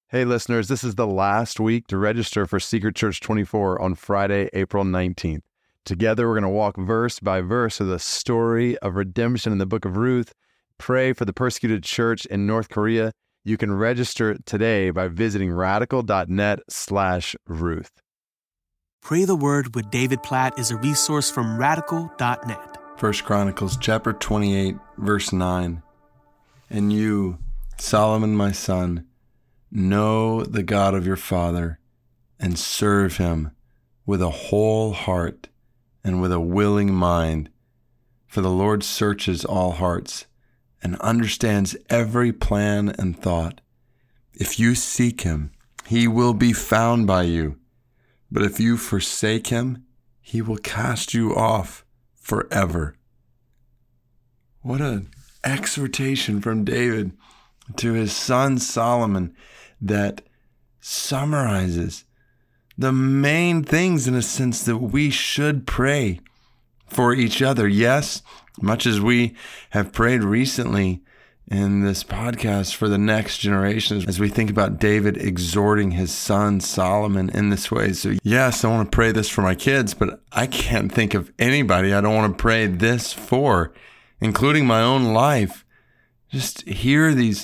Hey listeners, this is the last week to register for Secret Church 24 on Friday, April 19th. Together we're going to walk verse by verse through the story of redemption in the book of Ruth, pray for the persecuted church in North Korea. You can register today by visiting radical.net/Ruth. Pray the Word with David Platt is a resource from radical.net. 1 Chronicles chapter 28, verse 9. And you, Solomon my son, know the God of your father and serve him with a whole heart and with a willing mind. For the Lord searches all hearts and understands every plan and thought. If you seek him, he will be found by you. But if you forsake him, he will cast you off forever. What an exhortation from David to his son Solomon that summarizes the main things, in a sense, that we should pray for each other. Yes, much as we have prayed recently in this podcast for the next generation, as we think about David exhorting his son Solomon in this way. So yes, I want to pray this for my kids, but I can't think of anybody I don't want to pray this for, including my own life. Just hear these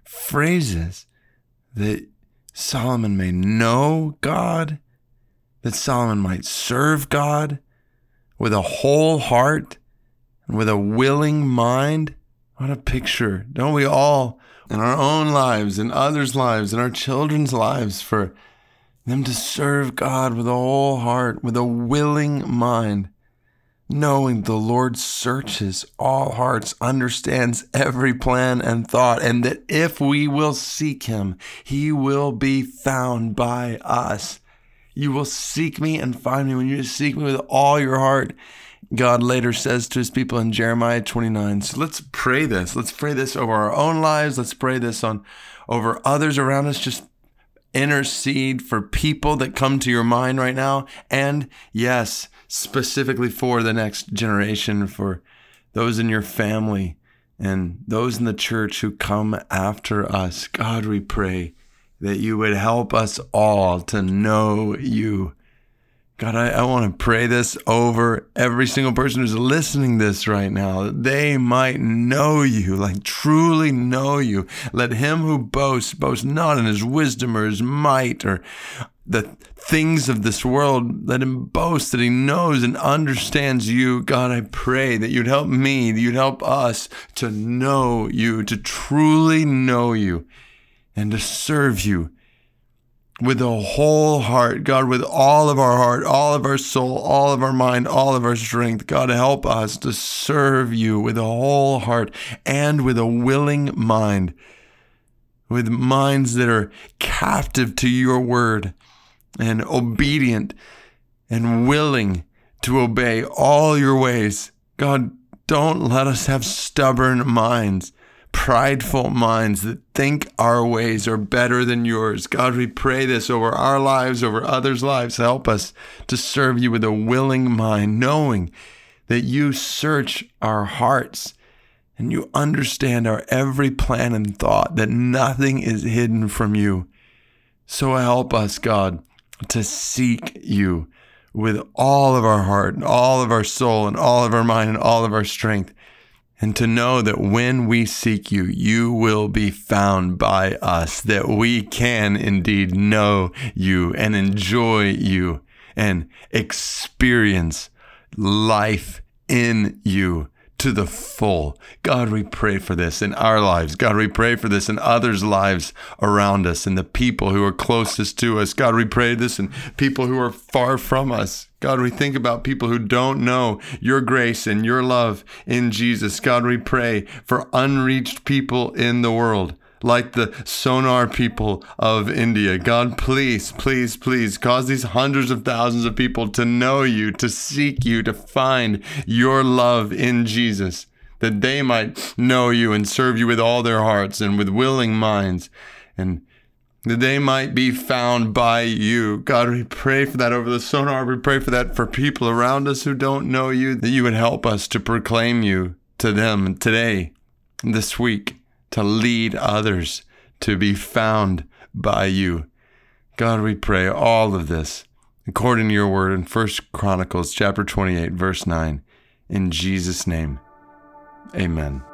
phrases that Solomon may know God, that Solomon might serve God with a whole heart and with a willing mind. What a picture. Don't we all, in our own lives, in others' lives, in our children's lives, for them to serve God with a whole heart, with a willing mind, knowing the Lord searches all hearts, understands every plan and thought, and that if we will seek him, he will be found by us. You will seek me and find me when you seek me with all your heart, God later says to his people in Jeremiah 29. So let's pray this. Let's pray this over our own lives. Let's pray this over others around us. Just intercede for people that come to your mind right now. And yes, specifically for the next generation, for those in your family and those in the church who come after us. God, we pray that you would help us all to know you. God, I want to pray this over every single person who's listening this right now, that they might know you, like truly know you. Let him who boasts, boast not in his wisdom or his might or the things of this world. Let him boast that he knows and understands you. God, I pray that you'd help me, that you'd help us to know you, to truly know you, and to serve you with a whole heart. God, with all of our heart, all of our soul, all of our mind, all of our strength. God, help us to serve you with a whole heart and with a willing mind, with minds that are captive to your word and obedient and willing to obey all your ways. God, don't let us have stubborn minds, prideful minds that think our ways are better than yours. God, we pray this over our lives, over others' lives. Help us to serve you with a willing mind, knowing that you search our hearts and you understand our every plan and thought, that nothing is hidden from you. So help us, God, to seek you with all of our heart and all of our soul and all of our mind and all of our strength. And to know that when we seek you, you will be found by us, that we can indeed know you and enjoy you and experience life in you to the full. God, we pray for this in our lives. God, we pray for this in others' lives around us and the people who are closest to us. God, we pray this in people who are far from us. God, we think about people who don't know your grace and your love in Jesus. God, we pray for unreached people in the world, like the Sonar people of India. God, please, please, please cause these hundreds of thousands of people to know you, to seek you, to find your love in Jesus, that they might know you and serve you with all their hearts and with willing minds, and that they might be found by you. God, we pray for that over the Sonar. We pray for that for people around us who don't know you, that you would help us to proclaim you to them today, this week, to lead others to be found by you. God, we pray all of this according to your word in 1 Chronicles chapter 28, verse 9. In Jesus' name, amen.